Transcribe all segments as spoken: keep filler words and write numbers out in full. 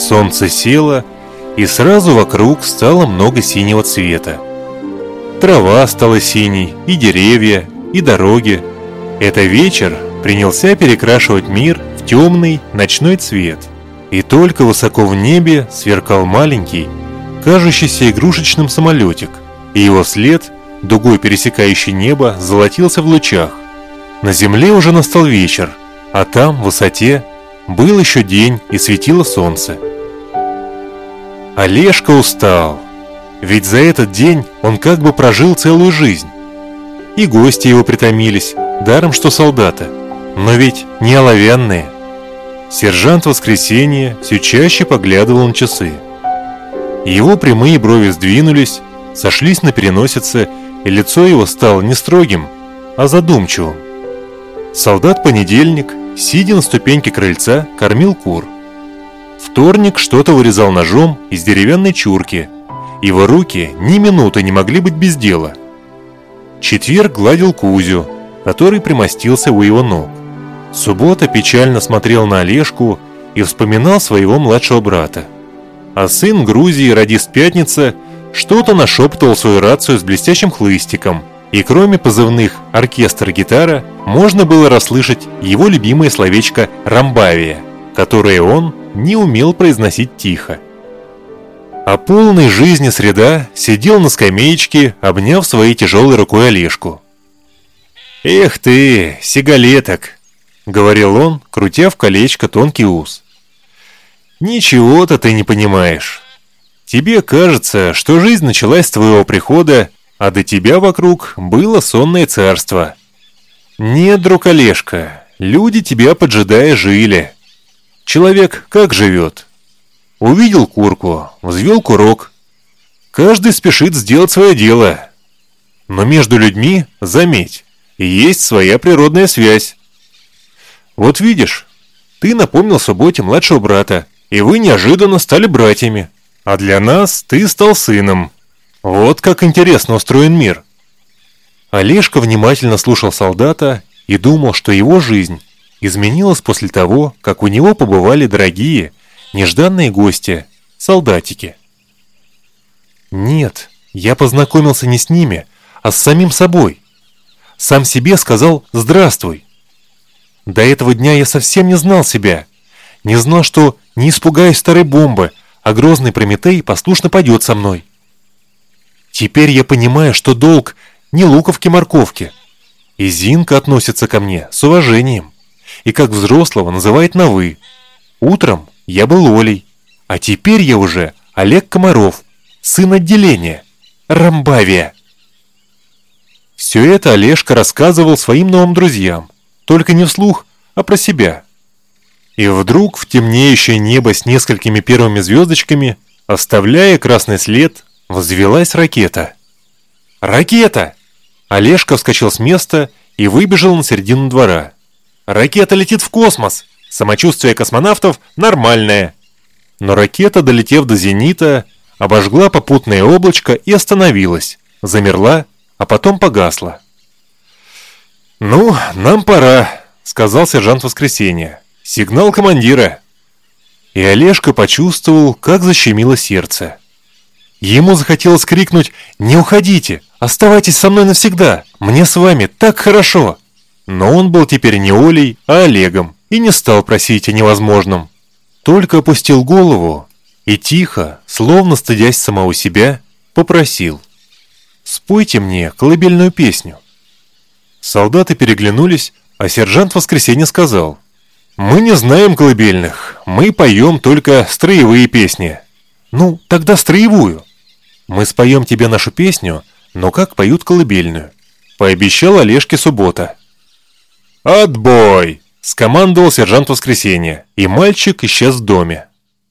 Солнце село, и сразу вокруг стало много синего цвета. Трава стала синей, и деревья, и дороги. Это вечер принялся перекрашивать мир в темный ночной цвет. И только высоко в небе сверкал маленький, кажущийся игрушечным самолетик, и его след, дугой пересекающий небо, золотился в лучах. На земле уже настал вечер, а там, в высоте, был еще день и светило солнце. Олежка устал, ведь за этот день он как бы прожил целую жизнь. И гости его притомились, даром что солдаты, но ведь не оловянные. Сержант Воскресенье все чаще поглядывал на часы. Его прямые брови сдвинулись, сошлись на переносице, и лицо его стало не строгим, а задумчивым. Солдат Понедельник, сидя на ступеньке крыльца, кормил кур. Вторник что-то вырезал ножом из деревянной чурки. Его руки ни минуты не могли быть без дела. Четверг гладил Кузю, который примостился у его ног. Суббота печально смотрел на Олежку и вспоминал своего младшего брата. А сын Грузии, радист Пятница, что-то нашептывал в свою рацию с блестящим хлыстиком, и кроме позывных «оркестр-гитара» можно было расслышать его любимое словечко «рамбавия», которое он не умел произносить тихо. А полный жизни Среда сидел на скамеечке, обняв своей тяжелой рукой Олежку. «Эх ты, сигалеток!» — говорил он, крутя в колечко тонкий ус. «Ничего-то ты не понимаешь. Тебе кажется, что жизнь началась с твоего прихода, а до тебя вокруг было сонное царство. Нет, друг Олежка, люди тебя поджидая жили. Человек как живет? Увидел курку, взвел курок. Каждый спешит сделать свое дело. Но между людьми, заметь, есть своя природная связь. Вот видишь, ты напомнил Субботе младшего брата, и вы неожиданно стали братьями, а для нас ты стал сыном. Вот как интересно устроен мир». Олежка внимательно слушал солдата и думал, что его жизнь изменилась после того, как у него побывали дорогие, нежданные гости, солдатики. «Нет, я познакомился не с ними, а с самим собой. Сам себе сказал «здравствуй». До этого дня я совсем не знал себя, не знал, что не испугаюсь старой бомбы, а грозный Прометей послушно пойдет со мной. Теперь я понимаю, что долг не луковки-морковки, и Зинка относится ко мне с уважением, и как взрослого называет на «вы». Утром я был Олей, а теперь я уже Олег Комаров, сын отделения, Рамбавия. Все это Олежка рассказывал своим новым друзьям, только не вслух, а про себя. И вдруг в темнеющее небо с несколькими первыми звездочками, оставляя красный след, взвелась ракета. «Ракета!» Олежка вскочил с места и выбежал на середину двора. «Ракета летит в космос! Самочувствие космонавтов нормальное!» Но ракета, долетев до зенита, обожгла попутное облачко и остановилась, замерла, а потом погасла. «Ну, нам пора», — сказал сержант Воскресенье. «Сигнал командира». И Олежка почувствовал, как защемило сердце. Ему захотелось крикнуть: «Не уходите! Оставайтесь со мной навсегда! Мне с вами так хорошо!» Но он был теперь не Олей, а Олегом, и не стал просить о невозможном. Только опустил голову и тихо, словно стыдясь самого себя, попросил: «Спойте мне колыбельную песню». Солдаты переглянулись, а сержант Воскресенье сказал: «Мы не знаем колыбельных, мы поем только строевые песни». «Ну, тогда строевую». «Мы споем тебе нашу песню, но как поют колыбельную», — пообещал Олежке Суббота. «Отбой!» — скомандовал сержант Воскресенье, и мальчик исчез в доме.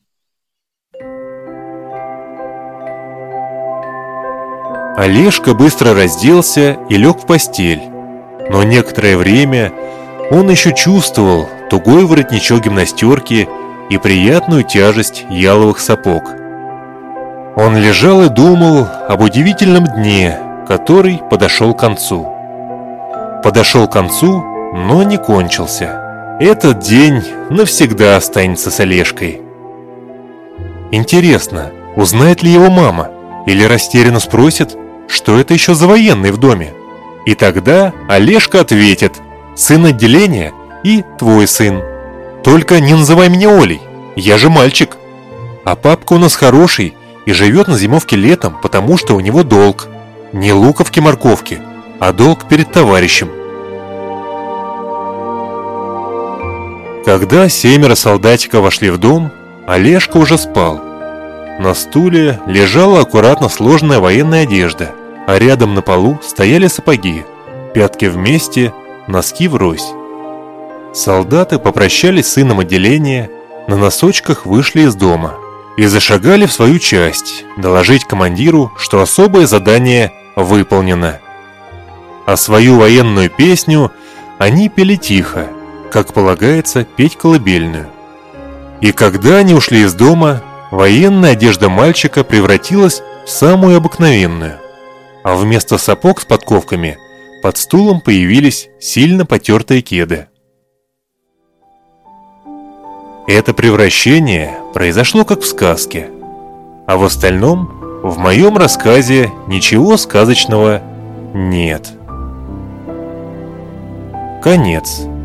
Олежка быстро разделся и лег в постель, но некоторое время он еще чувствовал тугой воротничок гимнастерки и приятную тяжесть яловых сапог. Он лежал и думал об удивительном дне, который подошел к концу. Подошел к концу, но не кончился. Этот день навсегда останется с Олежкой. Интересно, узнает ли его мама? Или растерянно спросит, что это еще за военный в доме? И тогда Олежка ответит: сын отделения и твой сын. Только не называй меня Олей, я же мальчик. А папка у нас хороший и живет на зимовке летом, потому что у него долг. Не луковки-морковки, а долг перед товарищем. Когда семеро солдатиков вошли в дом, Олежка уже спал. На стуле лежала аккуратно сложенная военная одежда, а рядом на полу стояли сапоги, пятки вместе, носки врозь. Солдаты попрощались с сыном отделения, на носочках вышли из дома и зашагали в свою часть, доложить командиру, что особое задание выполнено. А свою военную песню они пели тихо, как полагается петь колыбельную. И когда они ушли из дома, военная одежда мальчика превратилась в самую обыкновенную, а вместо сапог с подковками под стулом появились сильно потертые кеды. Это превращение произошло как в сказке, а в остальном в моем рассказе ничего сказочного нет. Конец.